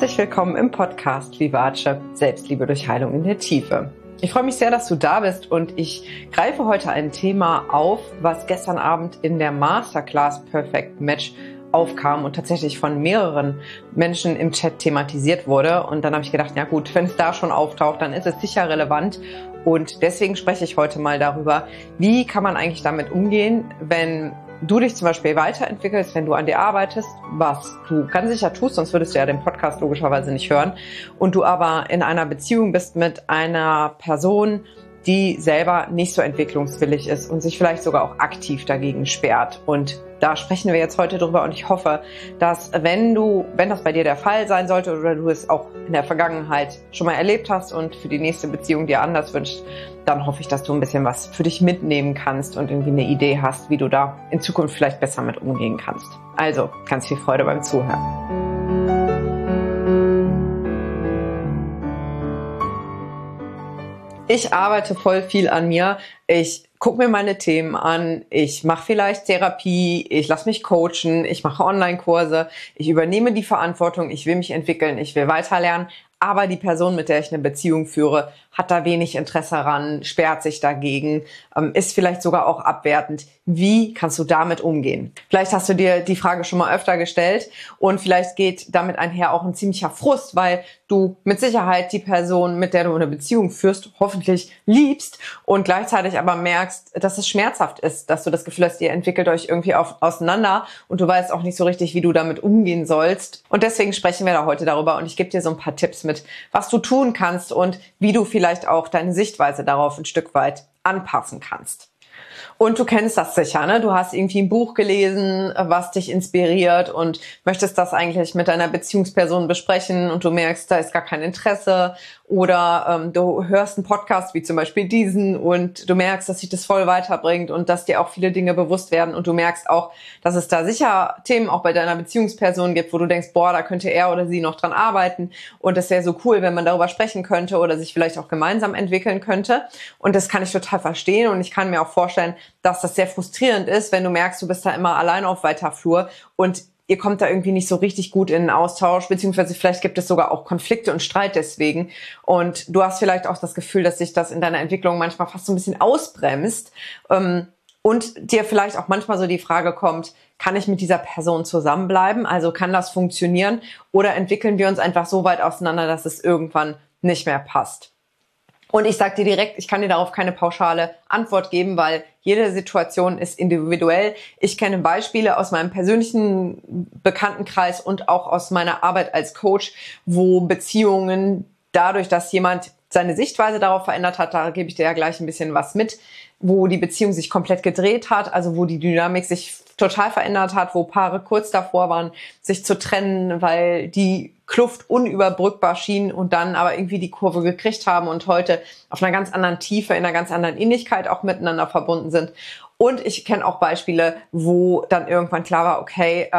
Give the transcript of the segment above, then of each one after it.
Herzlich willkommen im Podcast Vivace, Selbstliebe durch Heilung in der Tiefe. Ich freue mich sehr, dass du da bist und ich greife heute ein Thema auf, was gestern Abend in der Masterclass Perfect Match aufkam und tatsächlich von mehreren Menschen im Chat thematisiert wurde. Und dann habe ich gedacht, ja gut, wenn es da schon auftaucht, dann ist es sicher relevant. Und deswegen spreche ich heute mal darüber, wie kann man eigentlich damit umgehen, wenn du dich zum Beispiel weiterentwickelst, wenn du an dir arbeitest, was du ganz sicher tust, sonst würdest du ja den Podcast logischerweise nicht hören, und du aber in einer Beziehung bist mit einer Person, die selber nicht so entwicklungswillig ist und sich vielleicht sogar auch aktiv dagegen sperrt. Und da sprechen wir jetzt heute drüber und ich hoffe, dass wenn das bei dir der Fall sein sollte oder du es auch in der Vergangenheit schon mal erlebt hast und für die nächste Beziehung dir anders wünschst, dann hoffe ich, dass du ein bisschen was für dich mitnehmen kannst und irgendwie eine Idee hast, wie du da in Zukunft vielleicht besser mit umgehen kannst. Also, ganz viel Freude beim Zuhören. Ich arbeite voll viel an mir. Ich gucke mir meine Themen an. Ich mache vielleicht Therapie. Ich lasse mich coachen. Ich mache Online-Kurse. Ich übernehme die Verantwortung. Ich will mich entwickeln. Ich will weiterlernen. Aber die Person, mit der ich eine Beziehung führe, hat da wenig Interesse ran, sperrt sich dagegen, ist vielleicht sogar auch abwertend. Wie kannst du damit umgehen? Vielleicht hast du dir die Frage schon mal öfter gestellt und vielleicht geht damit einher auch ein ziemlicher Frust, weil du mit Sicherheit die Person, mit der du eine Beziehung führst, hoffentlich liebst und gleichzeitig aber merkst, dass es schmerzhaft ist, dass du das Gefühl hast, ihr entwickelt euch irgendwie auseinander und du weißt auch nicht so richtig, wie du damit umgehen sollst. Und deswegen sprechen wir da heute darüber und ich gebe dir so ein paar Tipps mit, was du tun kannst und wie du vielleicht auch deine Sichtweise darauf ein Stück weit anpassen kannst. Und du kennst das sicher, ne? Du hast irgendwie ein Buch gelesen, was dich inspiriert und möchtest das eigentlich mit deiner Beziehungsperson besprechen und du merkst, da ist gar kein Interesse. Oder du hörst einen Podcast wie zum Beispiel diesen und du merkst, dass sich das voll weiterbringt und dass dir auch viele Dinge bewusst werden und du merkst auch, dass es da sicher Themen auch bei deiner Beziehungsperson gibt, wo du denkst, boah, da könnte er oder sie noch dran arbeiten und das wäre so cool, wenn man darüber sprechen könnte oder sich vielleicht auch gemeinsam entwickeln könnte. Und das kann ich total verstehen und ich kann mir auch vorstellen, dass das sehr frustrierend ist, wenn du merkst, du bist da immer allein auf weiter Flur und ihr kommt da irgendwie nicht so richtig gut in den Austausch, beziehungsweise vielleicht gibt es sogar auch Konflikte und Streit deswegen. Und du hast vielleicht auch das Gefühl, dass sich das in deiner Entwicklung manchmal fast so ein bisschen ausbremst. Und dir vielleicht auch manchmal so die Frage kommt, kann ich mit dieser Person zusammenbleiben? Also kann das funktionieren? Oder entwickeln wir uns einfach so weit auseinander, dass es irgendwann nicht mehr passt? Und ich sage dir direkt, ich kann dir darauf keine pauschale Antwort geben, weil jede Situation ist individuell. Ich kenne Beispiele aus meinem persönlichen Bekanntenkreis und auch aus meiner Arbeit als Coach, wo Beziehungen dadurch, dass jemand seine Sichtweise darauf verändert hat, da gebe ich dir ja gleich ein bisschen was mit, wo die Beziehung sich komplett gedreht hat, also wo die Dynamik sich total verändert hat, wo Paare kurz davor waren, sich zu trennen, weil die Kluft unüberbrückbar schien und dann aber irgendwie die Kurve gekriegt haben und heute auf einer ganz anderen Tiefe, in einer ganz anderen Ähnlichkeit auch miteinander verbunden sind. Und ich kenne auch Beispiele, wo dann irgendwann klar war, okay,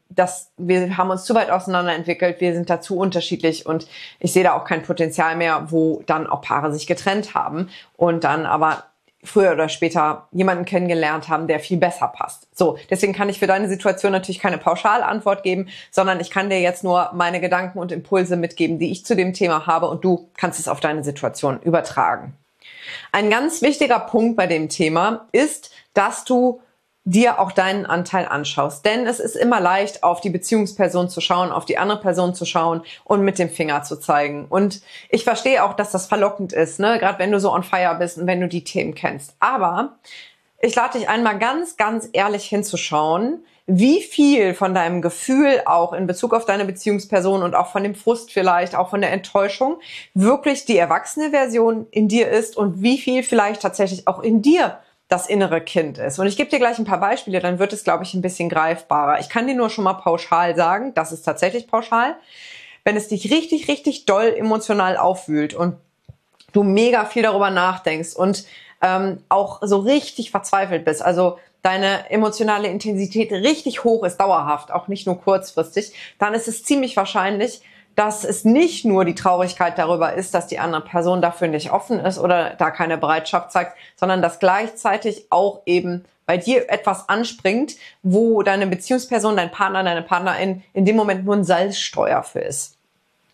wir haben uns zu weit auseinander entwickelt, wir sind da zu unterschiedlich und ich sehe da auch kein Potenzial mehr, wo dann auch Paare sich getrennt haben und dann aber früher oder später jemanden kennengelernt haben, der viel besser passt. So, deswegen kann ich für deine Situation natürlich keine Pauschalantwort geben, sondern ich kann dir jetzt nur meine Gedanken und Impulse mitgeben, die ich zu dem Thema habe und du kannst es auf deine Situation übertragen. Ein ganz wichtiger Punkt bei dem Thema ist, dass du dir auch deinen Anteil anschaust. Denn es ist immer leicht, auf die Beziehungsperson zu schauen, auf die andere Person zu schauen und mit dem Finger zu zeigen. Und ich verstehe auch, dass das verlockend ist, ne? Gerade wenn du so on fire bist und wenn du die Themen kennst. Aber ich lade dich einmal ganz, ganz ehrlich hinzuschauen, wie viel von deinem Gefühl auch in Bezug auf deine Beziehungsperson und auch von dem Frust vielleicht, auch von der Enttäuschung, wirklich die erwachsene Version in dir ist und wie viel vielleicht tatsächlich auch in dir das innere Kind ist. Und ich gebe dir gleich ein paar Beispiele, dann wird es, glaube ich, ein bisschen greifbarer. Ich kann dir nur schon mal pauschal sagen, das ist tatsächlich pauschal, wenn es dich richtig, richtig doll emotional aufwühlt und du mega viel darüber nachdenkst und auch so richtig verzweifelt bist, also deine emotionale Intensität richtig hoch ist, dauerhaft, auch nicht nur kurzfristig, dann ist es ziemlich wahrscheinlich, dass es nicht nur die Traurigkeit darüber ist, dass die andere Person dafür nicht offen ist oder da keine Bereitschaft zeigt, sondern dass gleichzeitig auch eben bei dir etwas anspringt, wo deine Beziehungsperson, dein Partner, deine Partnerin in dem Moment nur ein Salzstreuer für ist.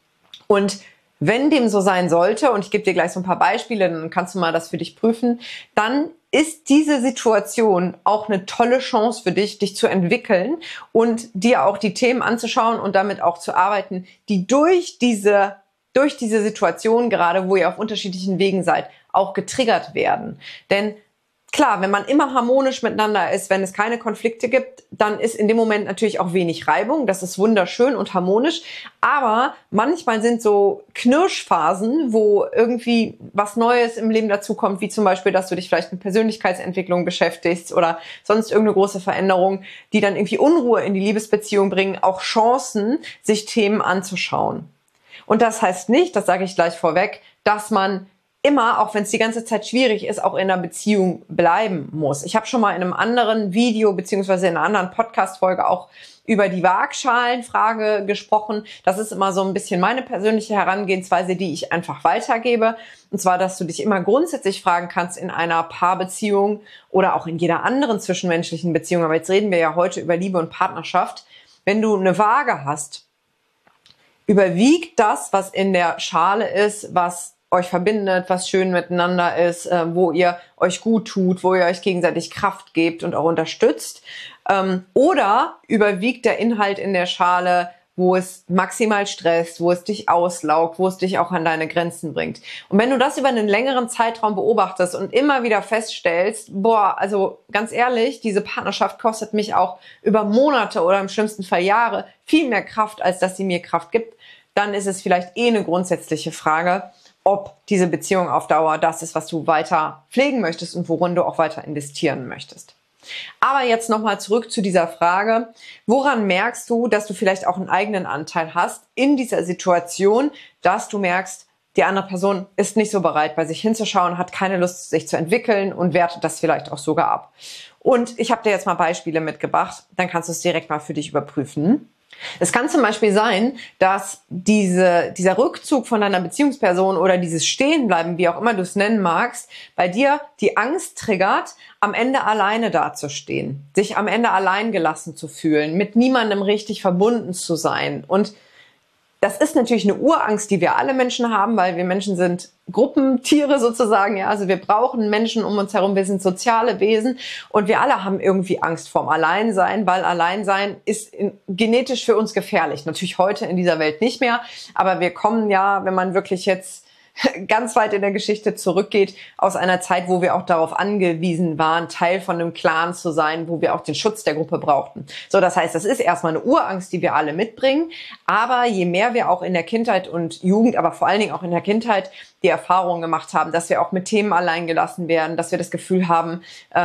Und wenn dem so sein sollte, und ich gebe dir gleich so ein paar Beispiele, dann kannst du mal das für dich prüfen, dann ist diese Situation auch eine tolle Chance für dich, dich zu entwickeln und dir auch die Themen anzuschauen und damit auch zu arbeiten, die durch diese Situation, gerade wo ihr auf unterschiedlichen Wegen seid, auch getriggert werden. Denn klar, wenn man immer harmonisch miteinander ist, wenn es keine Konflikte gibt, dann ist in dem Moment natürlich auch wenig Reibung. Das ist wunderschön und harmonisch. Aber manchmal sind so Knirschphasen, wo irgendwie was Neues im Leben dazukommt, wie zum Beispiel, dass du dich vielleicht mit Persönlichkeitsentwicklung beschäftigst oder sonst irgendeine große Veränderung, die dann irgendwie Unruhe in die Liebesbeziehung bringen, auch Chancen, sich Themen anzuschauen. Und das heißt nicht, das sage ich gleich vorweg, dass man immer, auch wenn es die ganze Zeit schwierig ist, auch in einer Beziehung bleiben muss. Ich habe schon mal in einem anderen Video beziehungsweise in einer anderen Podcast-Folge auch über die Waagschalenfrage gesprochen. Das ist immer so ein bisschen meine persönliche Herangehensweise, die ich einfach weitergebe. Und zwar, dass du dich immer grundsätzlich fragen kannst in einer Paarbeziehung oder auch in jeder anderen zwischenmenschlichen Beziehung. Aber jetzt reden wir ja heute über Liebe und Partnerschaft. Wenn du eine Waage hast, überwiegt das, was in der Schale ist, was euch verbindet, was schön miteinander ist, wo ihr euch gut tut, wo ihr euch gegenseitig Kraft gebt und auch unterstützt? Oder überwiegt der Inhalt in der Schale, wo es maximal stresst, wo es dich auslaugt, wo es dich auch an deine Grenzen bringt? Und wenn du das über einen längeren Zeitraum beobachtest und immer wieder feststellst, boah, also ganz ehrlich, diese Partnerschaft kostet mich auch über Monate oder im schlimmsten Fall Jahre viel mehr Kraft, als dass sie mir Kraft gibt, dann ist es vielleicht eine grundsätzliche Frage, ob diese Beziehung auf Dauer das ist, was du weiter pflegen möchtest und worin du auch weiter investieren möchtest. Aber jetzt nochmal zurück zu dieser Frage, woran merkst du, dass du vielleicht auch einen eigenen Anteil hast in dieser Situation, dass du merkst, die andere Person ist nicht so bereit, bei sich hinzuschauen, hat keine Lust, sich zu entwickeln und wertet das vielleicht auch sogar ab. Und ich habe dir jetzt mal Beispiele mitgebracht, dann kannst du es direkt mal für dich überprüfen. Es kann zum Beispiel sein, dass dieser Rückzug von deiner Beziehungsperson oder dieses Stehenbleiben, wie auch immer du es nennen magst, bei dir die Angst triggert, am Ende alleine dazustehen, sich am Ende allein gelassen zu fühlen, mit niemandem richtig verbunden zu sein. Und das ist natürlich eine Urangst, die wir alle Menschen haben, weil wir Menschen sind Gruppentiere sozusagen. Ja, also wir brauchen Menschen um uns herum. Wir sind soziale Wesen und wir alle haben irgendwie Angst vorm Alleinsein, weil Alleinsein ist genetisch für uns gefährlich. Natürlich heute in dieser Welt nicht mehr, aber wir kommen ja, wenn man wirklich jetzt ganz weit in der Geschichte zurückgeht, aus einer Zeit, wo wir auch darauf angewiesen waren, Teil von einem Clan zu sein, wo wir auch den Schutz der Gruppe brauchten. So, das heißt, das ist erstmal eine Urangst, die wir alle mitbringen. Aber je mehr wir auch in der Kindheit und Jugend, aber vor allen Dingen auch in der Kindheit die Erfahrung gemacht haben, dass wir auch mit Themen allein gelassen werden, dass wir das Gefühl haben,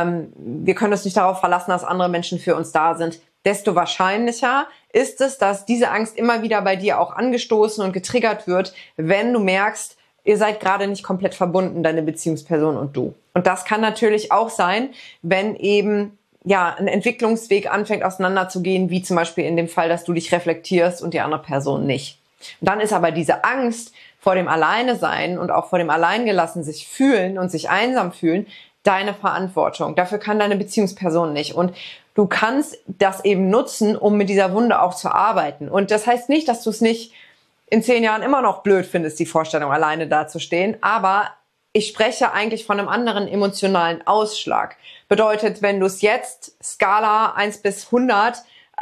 wir können uns nicht darauf verlassen, dass andere Menschen für uns da sind, desto wahrscheinlicher ist es, dass diese Angst immer wieder bei dir auch angestoßen und getriggert wird, wenn du merkst, ihr seid gerade nicht komplett verbunden, deine Beziehungsperson und du. Und das kann natürlich auch sein, wenn eben ja ein Entwicklungsweg anfängt auseinanderzugehen, wie zum Beispiel in dem Fall, dass du dich reflektierst und die andere Person nicht. Und dann ist aber diese Angst vor dem Alleine-Sein und auch vor dem Alleingelassen sich fühlen und sich einsam fühlen deine Verantwortung. Dafür kann deine Beziehungsperson nicht. Und du kannst das eben nutzen, um mit dieser Wunde auch zu arbeiten. Und das heißt nicht, dass du es nicht in 10 Jahren immer noch blöd findest, die Vorstellung, alleine dazustehen. Aber ich spreche eigentlich von einem anderen emotionalen Ausschlag. Bedeutet, wenn du es jetzt, Skala 1 bis 100,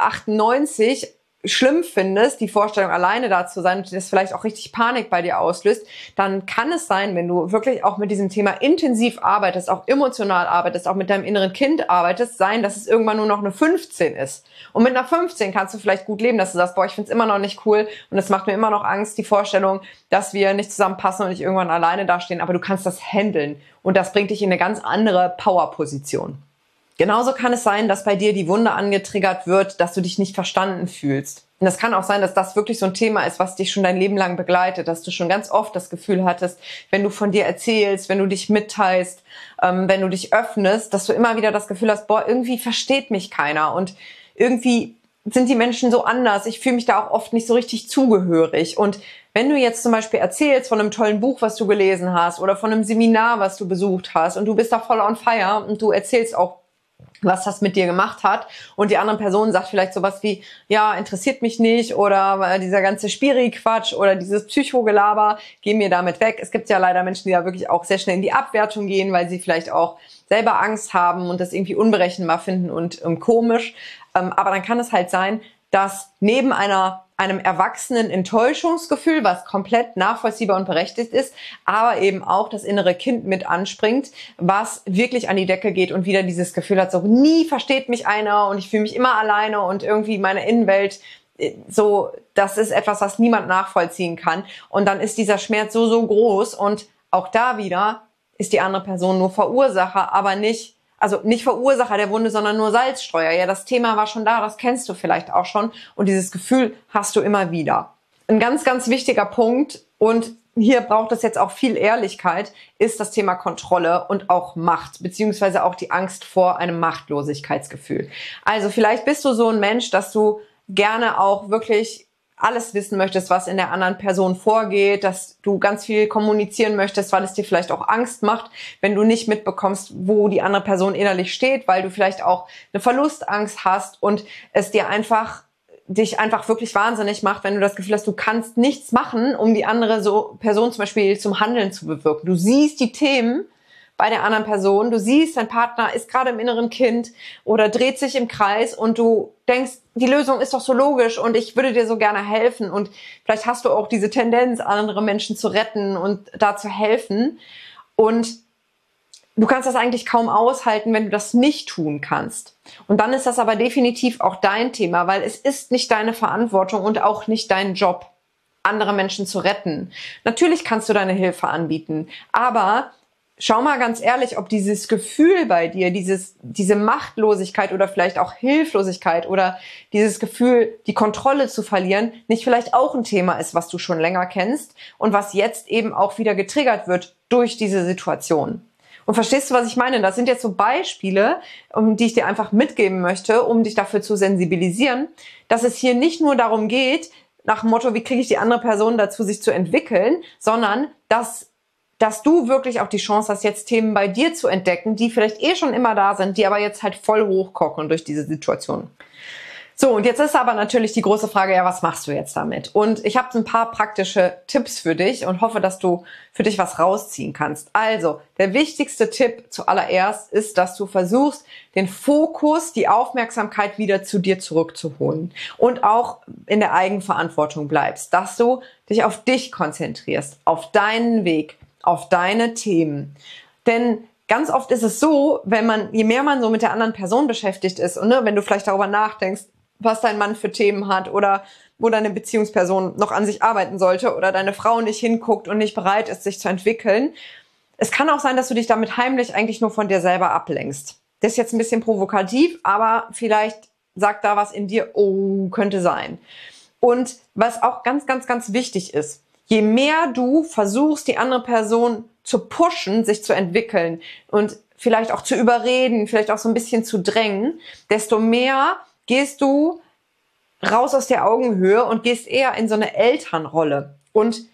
98, schlimm findest, die Vorstellung, alleine da zu sein und das vielleicht auch richtig Panik bei dir auslöst, dann kann es sein, wenn du wirklich auch mit diesem Thema intensiv arbeitest, auch emotional arbeitest, auch mit deinem inneren Kind arbeitest, sein, dass es irgendwann nur noch eine 15 ist. Und mit einer 15 kannst du vielleicht gut leben, dass du sagst, boah, ich find's immer noch nicht cool und es macht mir immer noch Angst, die Vorstellung, dass wir nicht zusammenpassen und ich irgendwann alleine dastehen, aber du kannst das handeln und das bringt dich in eine ganz andere Powerposition. Genauso kann es sein, dass bei dir die Wunde angetriggert wird, dass du dich nicht verstanden fühlst. Und das kann auch sein, dass das wirklich so ein Thema ist, was dich schon dein Leben lang begleitet, dass du schon ganz oft das Gefühl hattest, wenn du von dir erzählst, wenn du dich mitteilst, wenn du dich öffnest, dass du immer wieder das Gefühl hast, boah, irgendwie versteht mich keiner und irgendwie sind die Menschen so anders. Ich fühle mich da auch oft nicht so richtig zugehörig. Und wenn du jetzt zum Beispiel erzählst von einem tollen Buch, was du gelesen hast oder von einem Seminar, was du besucht hast und du bist da voll on fire und du erzählst auch was das mit dir gemacht hat. Und die andere Person sagt vielleicht sowas wie, ja, interessiert mich nicht, oder dieser ganze Spiri-Quatsch oder dieses Psychogelaber, geh mir damit weg. Es gibt ja leider Menschen, die da wirklich auch sehr schnell in die Abwertung gehen, weil sie vielleicht auch selber Angst haben und das irgendwie unberechenbar finden und komisch. Aber dann kann es halt sein, dass neben einem erwachsenen Enttäuschungsgefühl, was komplett nachvollziehbar und berechtigt ist, aber eben auch das innere Kind mit anspringt, was wirklich an die Decke geht und wieder dieses Gefühl hat, so nie versteht mich einer und ich fühle mich immer alleine und irgendwie meine Innenwelt, so, das ist etwas, was niemand nachvollziehen kann. Und dann ist dieser Schmerz so groß und auch da wieder ist die andere Person nur Verursacher, aber nicht Verursacher der Wunde, sondern nur Salzstreuer. Ja, das Thema war schon da, das kennst du vielleicht auch schon. Und dieses Gefühl hast du immer wieder. Ein ganz, ganz wichtiger Punkt, und hier braucht es jetzt auch viel Ehrlichkeit, ist das Thema Kontrolle und auch Macht, beziehungsweise auch die Angst vor einem Machtlosigkeitsgefühl. Also vielleicht bist du so ein Mensch, dass du gerne auch wirklich alles wissen möchtest, was in der anderen Person vorgeht, dass du ganz viel kommunizieren möchtest, weil es dir vielleicht auch Angst macht, wenn du nicht mitbekommst, wo die andere Person innerlich steht, weil du vielleicht auch eine Verlustangst hast und es dich einfach wirklich wahnsinnig macht, wenn du das Gefühl hast, du kannst nichts machen, um die andere Person zum Beispiel zum Handeln zu bewirken. Du siehst die Themen bei der anderen Person, du siehst, dein Partner ist gerade im inneren Kind oder dreht sich im Kreis und du denkst, die Lösung ist doch so logisch und ich würde dir so gerne helfen, und vielleicht hast du auch diese Tendenz, andere Menschen zu retten und da zu helfen, und du kannst das eigentlich kaum aushalten, wenn du das nicht tun kannst. Und dann ist das aber definitiv auch dein Thema, weil es ist nicht deine Verantwortung und auch nicht dein Job, andere Menschen zu retten. Natürlich kannst du deine Hilfe anbieten, aber schau mal ganz ehrlich, ob dieses Gefühl bei dir, diese Machtlosigkeit oder vielleicht auch Hilflosigkeit oder dieses Gefühl, die Kontrolle zu verlieren, nicht vielleicht auch ein Thema ist, was du schon länger kennst und was jetzt eben auch wieder getriggert wird durch diese Situation. Und verstehst du, was ich meine? Das sind jetzt so Beispiele, die ich dir einfach mitgeben möchte, um dich dafür zu sensibilisieren, dass es hier nicht nur darum geht, nach dem Motto, wie kriege ich die andere Person dazu, sich zu entwickeln, sondern dass du wirklich auch die Chance hast, jetzt Themen bei dir zu entdecken, die vielleicht schon immer da sind, die aber jetzt halt voll hochkochen durch diese Situation. So, und jetzt ist aber natürlich die große Frage, ja, was machst du jetzt damit? Und ich habe ein paar praktische Tipps für dich und hoffe, dass du für dich was rausziehen kannst. Also, der wichtigste Tipp zuallererst ist, dass du versuchst, den Fokus, die Aufmerksamkeit wieder zu dir zurückzuholen und auch in der Eigenverantwortung bleibst, dass du dich auf dich konzentrierst, auf deinen Weg, auf deine Themen. Denn ganz oft ist es so, je mehr man so mit der anderen Person beschäftigt ist und wenn du vielleicht darüber nachdenkst, was dein Mann für Themen hat oder wo deine Beziehungsperson noch an sich arbeiten sollte oder deine Frau nicht hinguckt und nicht bereit ist, sich zu entwickeln. Es kann auch sein, dass du dich damit heimlich eigentlich nur von dir selber ablenkst. Das ist jetzt ein bisschen provokativ, aber vielleicht sagt da was in dir, oh, könnte sein. Und was auch ganz, ganz, ganz wichtig ist, je mehr du versuchst, die andere Person zu pushen, sich zu entwickeln und vielleicht auch zu überreden, vielleicht auch so ein bisschen zu drängen, desto mehr gehst du raus aus der Augenhöhe und gehst eher in so eine Elternrolle. Und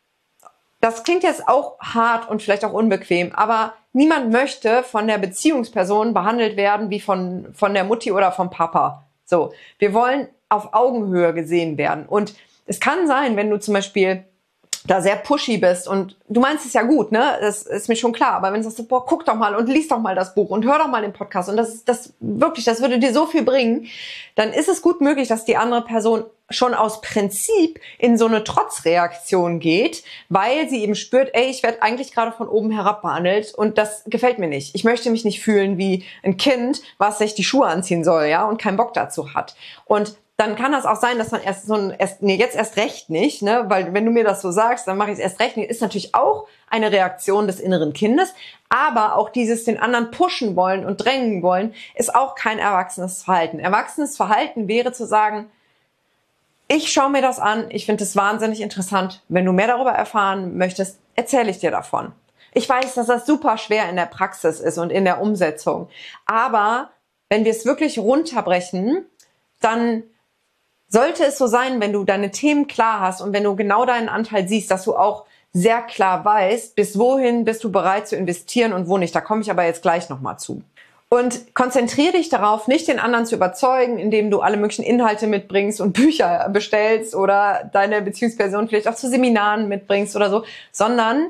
das klingt jetzt auch hart und vielleicht auch unbequem, aber niemand möchte von der Beziehungsperson behandelt werden wie von der Mutti oder vom Papa. So, wir wollen auf Augenhöhe gesehen werden. Und es kann sein, wenn du zum Beispiel da sehr pushy bist und du meinst es ja gut, ne? Das ist mir schon klar. Aber wenn du sagst, boah, guck doch mal und lies doch mal das Buch und hör doch mal den Podcast und das würde dir so viel bringen, dann ist es gut möglich, dass die andere Person schon aus Prinzip in so eine Trotzreaktion geht, weil sie eben spürt, ich werde eigentlich gerade von oben herab behandelt und das gefällt mir nicht. Ich möchte mich nicht fühlen wie ein Kind, was sich die Schuhe anziehen soll, ja, und keinen Bock dazu hat. Und dann kann das auch sein, dass man jetzt erst recht nicht, ne, weil wenn du mir das so sagst, dann mache ich es erst recht nicht, ist natürlich auch eine Reaktion des inneren Kindes, aber auch dieses den anderen pushen wollen und drängen wollen, ist auch kein erwachsenes Verhalten. Erwachsenes Verhalten wäre zu sagen, ich schaue mir das an, ich finde es wahnsinnig interessant, wenn du mehr darüber erfahren möchtest, erzähle ich dir davon. Ich weiß, dass das super schwer in der Praxis ist und in der Umsetzung, aber wenn wir es wirklich runterbrechen, dann sollte es so sein, wenn du deine Themen klar hast und wenn du genau deinen Anteil siehst, dass du auch sehr klar weißt, bis wohin bist du bereit zu investieren und wo nicht. Da komme ich aber jetzt gleich nochmal zu. Und konzentriere dich darauf, nicht den anderen zu überzeugen, indem du alle möglichen Inhalte mitbringst und Bücher bestellst oder deine Beziehungsperson vielleicht auch zu Seminaren mitbringst oder so, sondern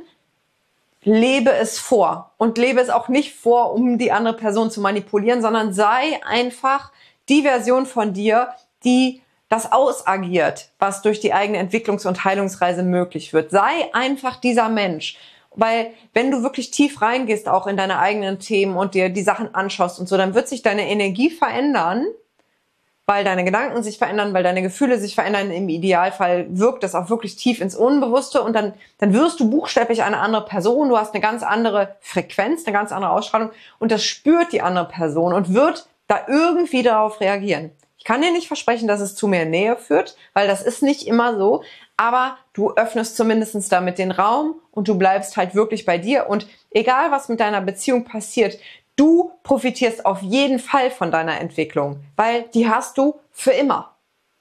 lebe es vor. Und lebe es auch nicht vor, um die andere Person zu manipulieren, sondern sei einfach die Version von dir, die das ausagiert, was durch die eigene Entwicklungs- und Heilungsreise möglich wird. Sei einfach dieser Mensch. Weil wenn du wirklich tief reingehst, auch in deine eigenen Themen und dir die Sachen anschaust und so, dann wird sich deine Energie verändern, weil deine Gedanken sich verändern, weil deine Gefühle sich verändern. Im Idealfall wirkt das auch wirklich tief ins Unbewusste und dann wirst du buchstäblich eine andere Person. Du hast eine ganz andere Frequenz, eine ganz andere Ausstrahlung und das spürt die andere Person und wird da irgendwie darauf reagieren. Ich kann dir nicht versprechen, dass es zu mehr Nähe führt, weil das ist nicht immer so, aber du öffnest zumindest damit den Raum und du bleibst halt wirklich bei dir und egal was mit deiner Beziehung passiert, du profitierst auf jeden Fall von deiner Entwicklung, weil die hast du für immer.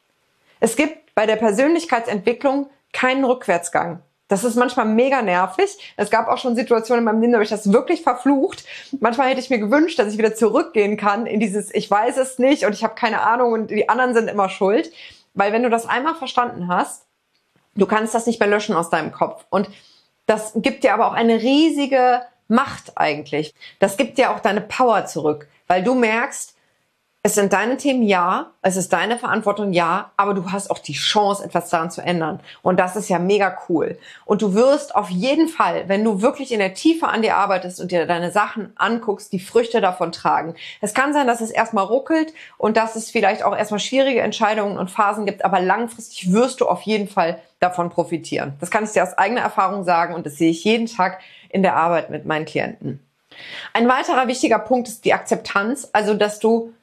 Es gibt bei der Persönlichkeitsentwicklung keinen Rückwärtsgang. Das ist manchmal mega nervig. Es gab auch schon Situationen in meinem Leben, da habe ich das wirklich verflucht. Manchmal hätte ich mir gewünscht, dass ich wieder zurückgehen kann in dieses ich weiß es nicht und ich habe keine Ahnung und die anderen sind immer schuld. Weil wenn du das einmal verstanden hast, du kannst das nicht mehr löschen aus deinem Kopf. Und das gibt dir aber auch eine riesige Macht eigentlich. Das gibt dir auch deine Power zurück, weil du merkst, es sind deine Themen, ja, es ist deine Verantwortung, ja, aber du hast auch die Chance, etwas daran zu ändern. Und das ist ja mega cool. Und du wirst auf jeden Fall, wenn du wirklich in der Tiefe an dir arbeitest und dir deine Sachen anguckst, die Früchte davon tragen. Es kann sein, dass es erstmal ruckelt und dass es vielleicht auch erstmal schwierige Entscheidungen und Phasen gibt, aber langfristig wirst du auf jeden Fall davon profitieren. Das kann ich dir aus eigener Erfahrung sagen und das sehe ich jeden Tag in der Arbeit mit meinen Klienten. Ein weiterer wichtiger Punkt ist die Akzeptanz, also dass du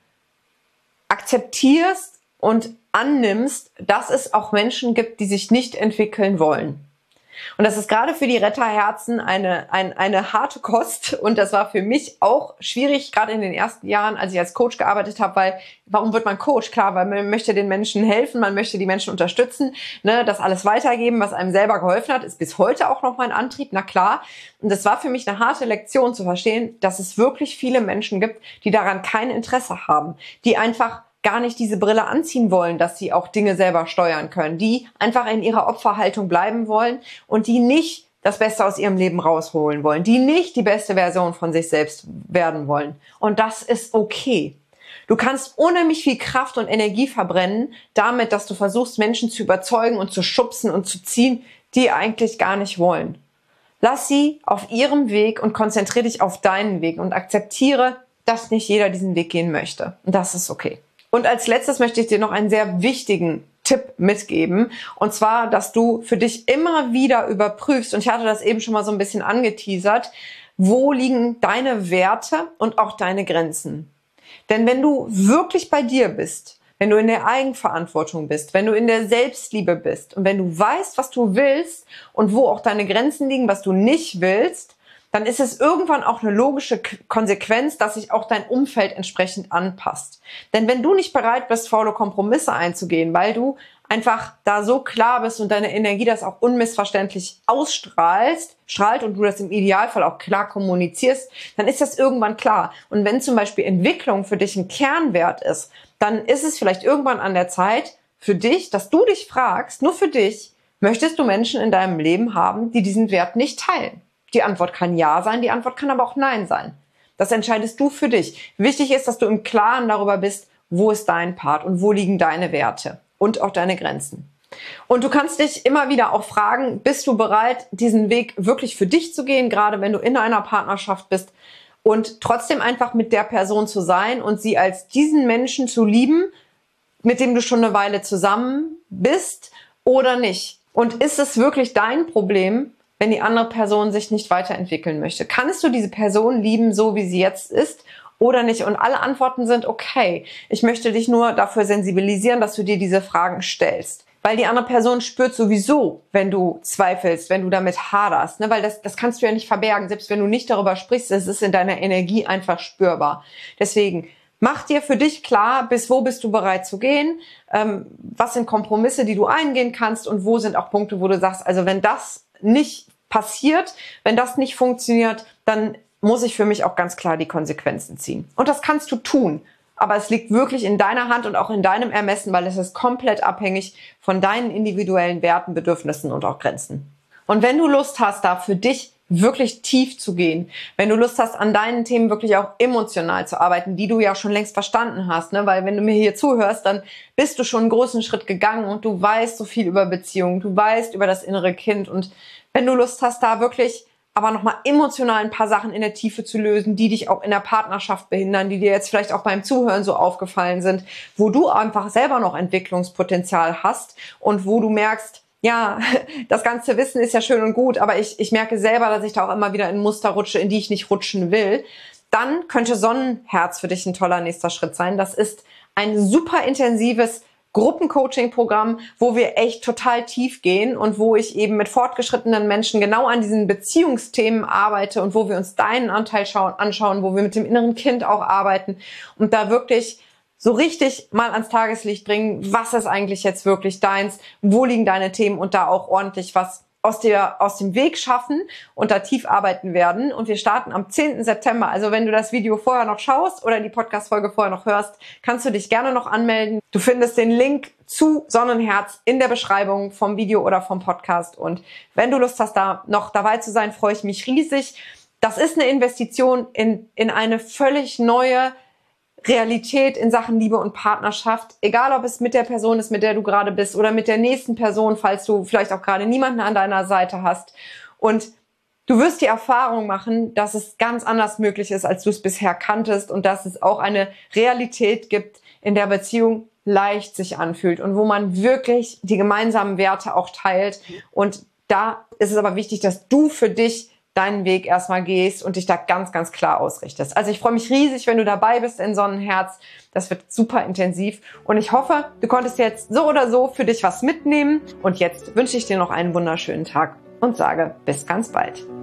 akzeptierst und annimmst, dass es auch Menschen gibt, die sich nicht entwickeln wollen. Und das ist gerade für die Retterherzen eine harte Kost. Und das war für mich auch schwierig, gerade in den ersten Jahren, als ich als Coach gearbeitet habe, weil warum wird man Coach? Klar, weil man möchte den Menschen helfen, man möchte die Menschen unterstützen, ne, das alles weitergeben, was einem selber geholfen hat, ist bis heute auch noch mein Antrieb, na klar. Und das war für mich eine harte Lektion zu verstehen, dass es wirklich viele Menschen gibt, die daran kein Interesse haben, die einfach gar nicht diese Brille anziehen wollen, dass sie auch Dinge selber steuern können, die einfach in ihrer Opferhaltung bleiben wollen und die nicht das Beste aus ihrem Leben rausholen wollen, die nicht die beste Version von sich selbst werden wollen. Und das ist okay. Du kannst unheimlich viel Kraft und Energie verbrennen, damit, dass du versuchst, Menschen zu überzeugen und zu schubsen und zu ziehen, die eigentlich gar nicht wollen. Lass sie auf ihrem Weg und konzentriere dich auf deinen Weg und akzeptiere, dass nicht jeder diesen Weg gehen möchte. Und das ist okay. Und als letztes möchte ich dir noch einen sehr wichtigen Tipp mitgeben. Und zwar, dass du für dich immer wieder überprüfst, und ich hatte das eben schon mal so ein bisschen angeteasert, wo liegen deine Werte und auch deine Grenzen. Denn wenn du wirklich bei dir bist, wenn du in der Eigenverantwortung bist, wenn du in der Selbstliebe bist und wenn du weißt, was du willst und wo auch deine Grenzen liegen, was du nicht willst, dann ist es irgendwann auch eine logische Konsequenz, dass sich auch dein Umfeld entsprechend anpasst. Denn wenn du nicht bereit bist, faule Kompromisse einzugehen, weil du einfach da so klar bist und deine Energie das auch unmissverständlich strahlt und du das im Idealfall auch klar kommunizierst, dann ist das irgendwann klar. Und wenn zum Beispiel Entwicklung für dich ein Kernwert ist, dann ist es vielleicht irgendwann an der Zeit für dich, dass du dich fragst, nur für dich, möchtest du Menschen in deinem Leben haben, die diesen Wert nicht teilen? Die Antwort kann ja sein, die Antwort kann aber auch nein sein. Das entscheidest du für dich. Wichtig ist, dass du im Klaren darüber bist, wo ist dein Part und wo liegen deine Werte und auch deine Grenzen. Und du kannst dich immer wieder auch fragen, bist du bereit, diesen Weg wirklich für dich zu gehen, gerade wenn du in einer Partnerschaft bist und trotzdem einfach mit der Person zu sein und sie als diesen Menschen zu lieben, mit dem du schon eine Weile zusammen bist oder nicht? Und ist es wirklich dein Problem, wenn die andere Person sich nicht weiterentwickeln möchte? Kannst du diese Person lieben, so wie sie jetzt ist oder nicht? Und alle Antworten sind okay. Ich möchte dich nur dafür sensibilisieren, dass du dir diese Fragen stellst. Weil die andere Person spürt sowieso, wenn du zweifelst, wenn du damit haderst, ne? Weil das kannst du ja nicht verbergen. Selbst wenn du nicht darüber sprichst, es ist in deiner Energie einfach spürbar. Deswegen mach dir für dich klar, bis wo bist du bereit zu gehen, was sind Kompromisse, die du eingehen kannst und wo sind auch Punkte, wo du sagst, also wenn das nicht passiert, wenn das nicht funktioniert, dann muss ich für mich auch ganz klar die Konsequenzen ziehen. Und das kannst du tun. Aber es liegt wirklich in deiner Hand und auch in deinem Ermessen, weil es ist komplett abhängig von deinen individuellen Werten, Bedürfnissen und auch Grenzen. Und wenn du Lust hast, da für dich wirklich tief zu gehen, wenn du Lust hast, an deinen Themen wirklich auch emotional zu arbeiten, die du ja schon längst verstanden hast, ne? Weil wenn du mir hier zuhörst, dann bist du schon einen großen Schritt gegangen und du weißt so viel über Beziehungen, du weißt über das innere Kind. Und wenn du Lust hast, da wirklich aber nochmal emotional ein paar Sachen in der Tiefe zu lösen, die dich auch in der Partnerschaft behindern, die dir jetzt vielleicht auch beim Zuhören so aufgefallen sind, wo du einfach selber noch Entwicklungspotenzial hast und wo du merkst, ja, das ganze Wissen ist ja schön und gut, aber ich merke selber, dass ich da auch immer wieder in Muster rutsche, in die ich nicht rutschen will, dann könnte Sonnenherz für dich ein toller nächster Schritt sein. Das ist ein super intensives Gruppencoaching-Programm, wo wir echt total tief gehen und wo ich eben mit fortgeschrittenen Menschen genau an diesen Beziehungsthemen arbeite und wo wir uns deinen Anteil anschauen, wo wir mit dem inneren Kind auch arbeiten und da wirklich so richtig mal ans Tageslicht bringen, was ist eigentlich jetzt wirklich deins, wo liegen deine Themen und da auch ordentlich was aus dem Weg schaffen und da tief arbeiten werden. Und wir starten am 10. September. Also wenn du das Video vorher noch schaust oder die Podcast-Folge vorher noch hörst, kannst du dich gerne noch anmelden. Du findest den Link zu Sonnenherz in der Beschreibung vom Video oder vom Podcast. Und wenn du Lust hast, da noch dabei zu sein, freue ich mich riesig. Das ist eine Investition in eine völlig neue Realität in Sachen Liebe und Partnerschaft, egal ob es mit der Person ist, mit der du gerade bist oder mit der nächsten Person, falls du vielleicht auch gerade niemanden an deiner Seite hast. Und du wirst die Erfahrung machen, dass es ganz anders möglich ist, als du es bisher kanntest und dass es auch eine Realität gibt, in der Beziehung leicht sich anfühlt und wo man wirklich die gemeinsamen Werte auch teilt. Und da ist es aber wichtig, dass du für dich deinen Weg erstmal gehst und dich da ganz, ganz klar ausrichtest. Also ich freue mich riesig, wenn du dabei bist in Sonnenherz. Das wird super intensiv und ich hoffe, du konntest jetzt so oder so für dich was mitnehmen. Und jetzt wünsche ich dir noch einen wunderschönen Tag und sage bis ganz bald.